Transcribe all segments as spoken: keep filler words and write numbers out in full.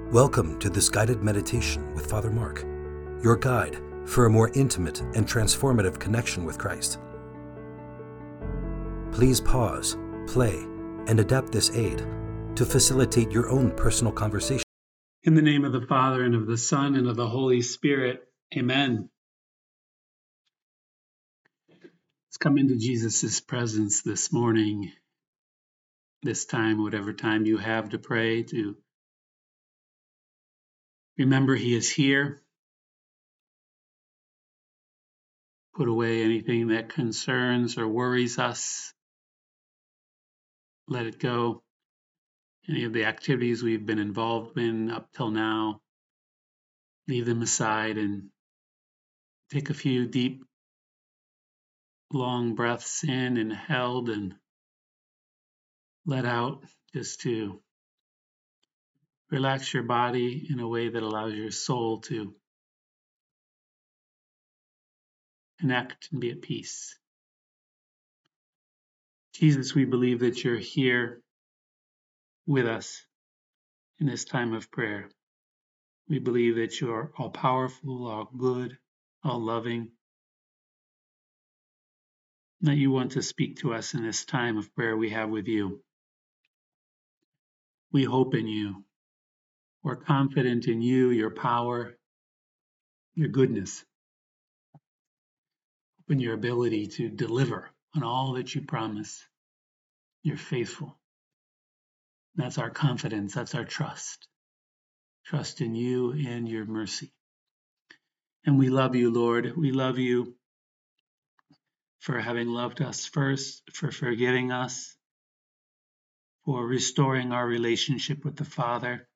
Welcome to this guided meditation with Father Mark, your guide for a more intimate and transformative connection with Christ. Please pause, play, and adapt this aid to facilitate your own personal conversation. In the name of the Father, and of the Son, and of the Holy Spirit, amen. Let's come into Jesus' presence this morning, this time, whatever time you have to pray, to remember He is here. Put away anything that concerns or worries us. Let it go. Any of the activities we've been involved in up till now, leave them aside and take a few deep, long breaths in and held and let out, just to relax your body in a way that allows your soul to connect and be at peace. Jesus, we believe that you're here with us in this time of prayer. We believe that you are all powerful, all good, all loving, that you want to speak to us in this time of prayer we have with you. We hope in you. We're confident in you, your power, your goodness, and your ability to deliver on all that you promise. You're faithful. That's our confidence. That's our trust. Trust in you and your mercy. And we love you, Lord. We love you for having loved us first, for forgiving us, for restoring our relationship with the Father,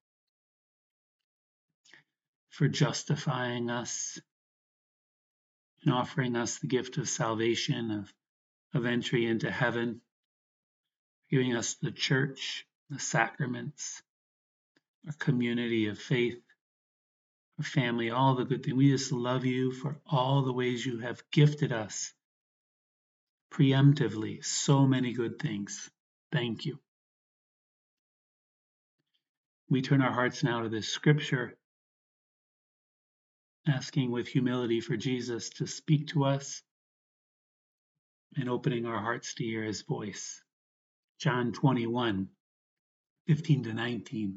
for justifying us and offering us the gift of salvation, of, of entry into heaven, giving us the church, the sacraments, a community of faith, a family, all the good things. We just love you for all the ways you have gifted us preemptively, so many good things. Thank you. We turn our hearts now to this scripture, asking with humility for Jesus to speak to us and opening our hearts to hear his voice. John twenty-one, fifteen to nineteen.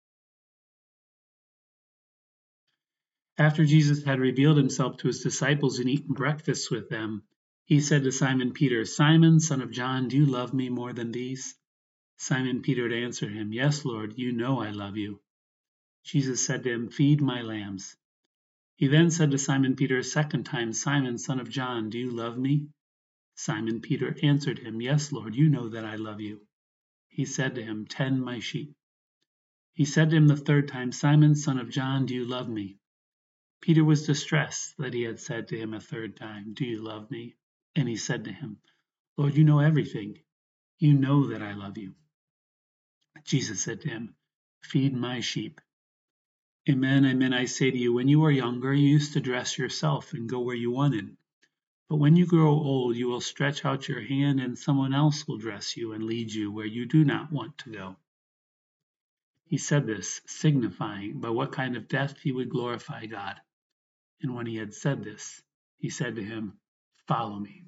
After Jesus had revealed himself to his disciples and eaten breakfast with them, he said to Simon Peter, "Simon, son of John, do you love me more than these?" Simon Peter answered him, "Yes, Lord, you know I love you." Jesus said to him, "Feed my lambs." He then said to Simon Peter a second time, "Simon, son of John, do you love me?" Simon Peter answered him, "Yes, Lord, you know that I love you." He said to him, "Tend my sheep." He said to him the third time, "Simon, son of John, do you love me?" Peter was distressed that he had said to him a third time, "Do you love me?" And he said to him, "Lord, you know everything. You know that I love you." Jesus said to him, "Feed my sheep. Amen, amen, I say to you, when you were younger, you used to dress yourself and go where you wanted. But when you grow old, you will stretch out your hand and someone else will dress you and lead you where you do not want to go." He said this, signifying by what kind of death he would glorify God. And when he had said this, he said to him, "Follow me."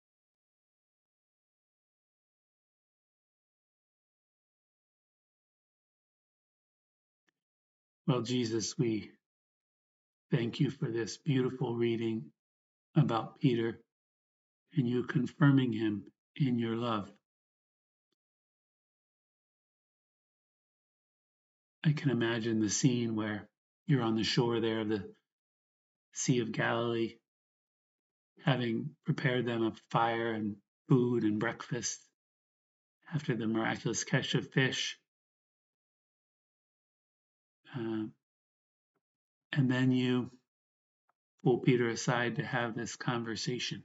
Well, Jesus, we thank you for this beautiful reading about Peter and you confirming him in your love. I can imagine the scene where you're on the shore there of the Sea of Galilee, having prepared them a fire and food and breakfast after the miraculous catch of fish. Uh, and then you pull Peter aside to have this conversation.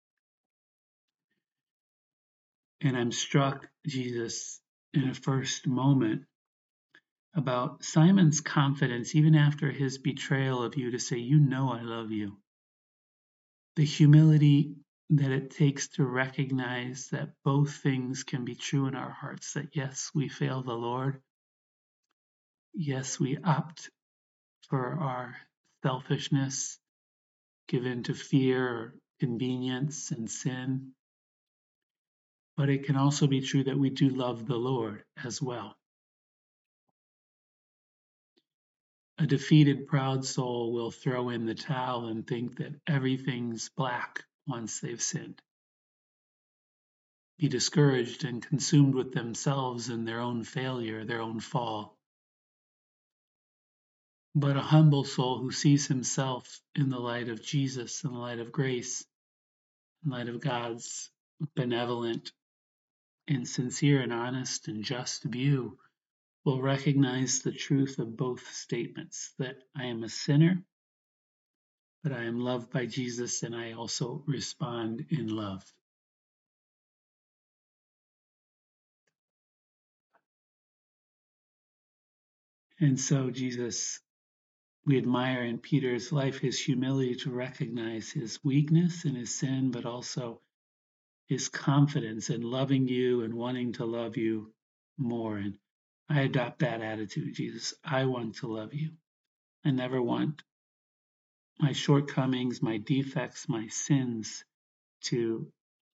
And I'm struck, Jesus, in a first moment about Simon's confidence, even after his betrayal of you, to say, "You know I love you." The humility that it takes to recognize that both things can be true in our hearts, that yes, we fail the Lord. yes, we opt for our selfishness, give in to fear or convenience and sin. But it can also be true that we do love the Lord as well. A defeated, proud soul will throw in the towel and think that everything's black once they've sinned, be discouraged and consumed with themselves and their own failure, their own fall. But a humble soul who sees himself in the light of Jesus, in the light of grace, in light of God's benevolent and sincere and honest and just view, will recognize the truth of both statements, that I am a sinner, but I am loved by Jesus and I also respond in love. And so, Jesus, we admire in Peter's life his humility to recognize his weakness and his sin, but also his confidence in loving you and wanting to love you more. And I adopt that attitude, Jesus. I want to love you. I never want my shortcomings, my defects, my sins to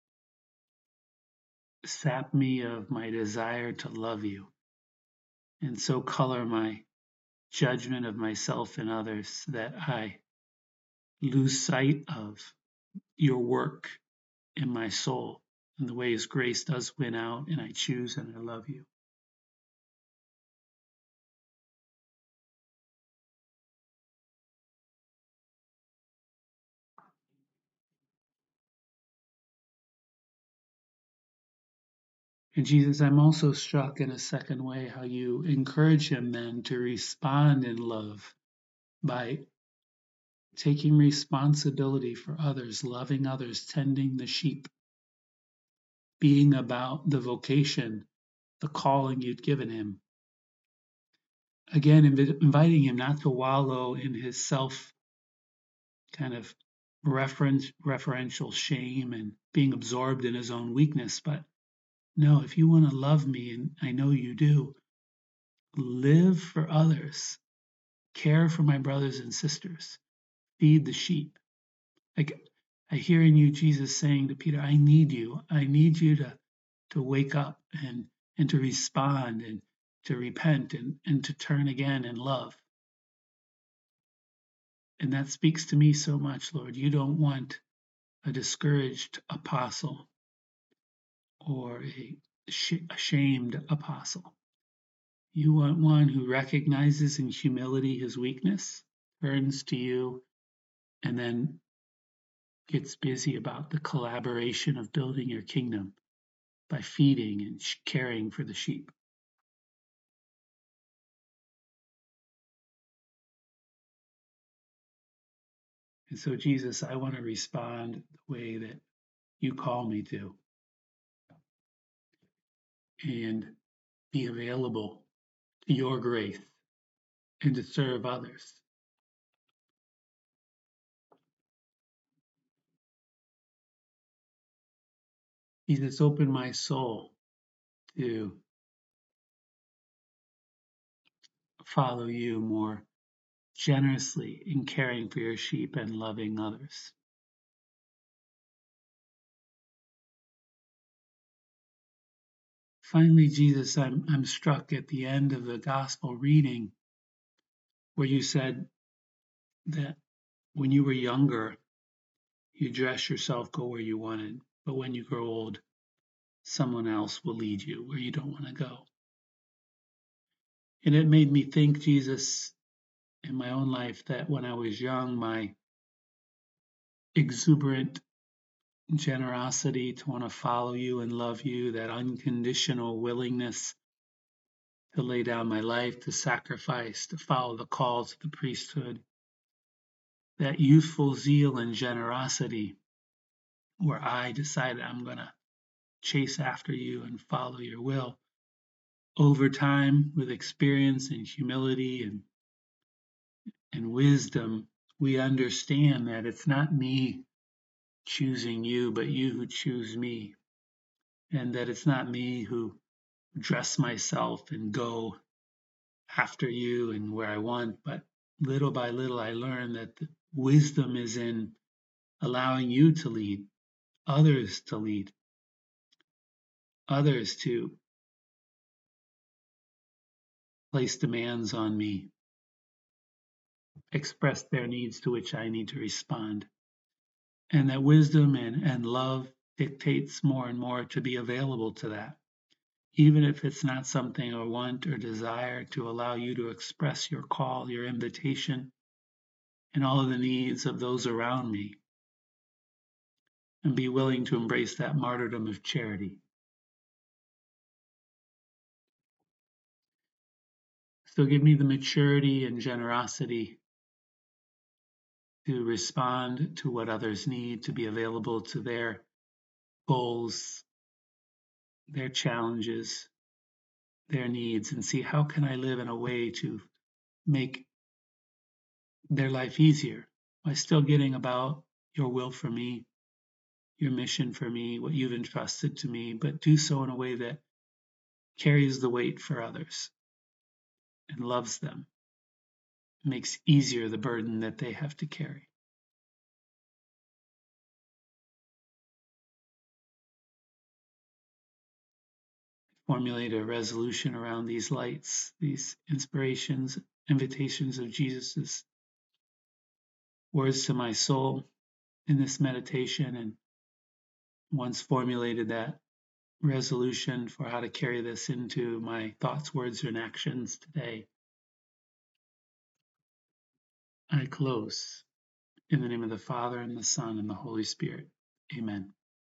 sap me of my desire to love you, and so color my judgment of myself and others that I lose sight of your work in my soul and the ways grace does win out, and I choose and I love you. And Jesus, I'm also struck in a second way how you encourage him then to respond in love by taking responsibility for others, loving others, tending the sheep, being about the vocation, the calling you'd given him. Again, inv- inviting him not to wallow in his self kind of reference, referential shame and being absorbed in his own weakness, but no, if you want to love me, and I know you do, live for others, care for my brothers and sisters, feed the sheep. Like I hear in you Jesus saying to Peter, I need you. I need you to to wake up and and to respond and to repent and, and to turn again in love. And that speaks to me so much, Lord. You don't want a discouraged apostle or a ashamed apostle. You want one who recognizes in humility his weakness, turns to you, and then gets busy about the collaboration of building your kingdom by feeding and caring for the sheep. And so, Jesus, I want to respond the way that you call me to and be available to your grace and to serve others. Jesus, open my soul to follow you more generously in caring for your sheep and loving others. Finally, Jesus, I'm, I'm struck at the end of the gospel reading where you said that when you were younger, you dress yourself, go where you wanted, but when you grow old, someone else will lead you where you don't want to go. And it made me think, Jesus, in my own life, that when I was young, my exuberant generosity to want to follow you and love you, that unconditional willingness to lay down my life, to sacrifice, to follow the call to the priesthood, that youthful zeal and generosity where I decided I'm going to chase after you and follow your will. Over time, with experience and humility and, and wisdom, we understand that it's not me choosing you, but you who choose me. And that it's not me who dress myself and go after you and where I want, but little by little I learn that the wisdom is in allowing you to lead, others to lead, others to place demands on me, express their needs to which I need to respond. And that wisdom and, and love dictates more and more to be available to that, even if it's not something I want or desire, to allow you to express your call, your invitation, and all of the needs of those around me, and be willing to embrace that martyrdom of charity. So give me the maturity and generosity to respond to what others need, to be available to their goals, their challenges, their needs, and see how can I live in a way to make their life easier by still getting about your will for me, your mission for me, what you've entrusted to me, but do so in a way that carries the weight for others and loves them, makes easier the burden that they have to carry. Formulate a resolution around these lights, these inspirations, invitations of Jesus's words to my soul in this meditation. And once formulated that resolution for how to carry this into my thoughts, words, and actions today, I close in the name of the Father, and the Son, and the Holy Spirit. Amen.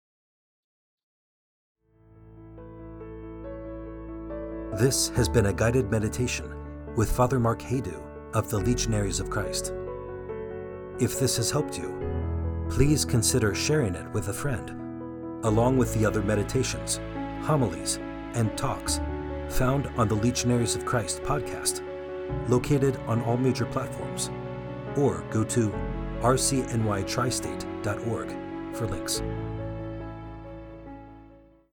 This has been a guided meditation with Father Mark Haydu of the Legionaries of Christ. If this has helped you, please consider sharing it with a friend, along with the other meditations, homilies, and talks found on the Legionaries of Christ podcast, located on all major platforms, or go to r c n y tri state dot org for links.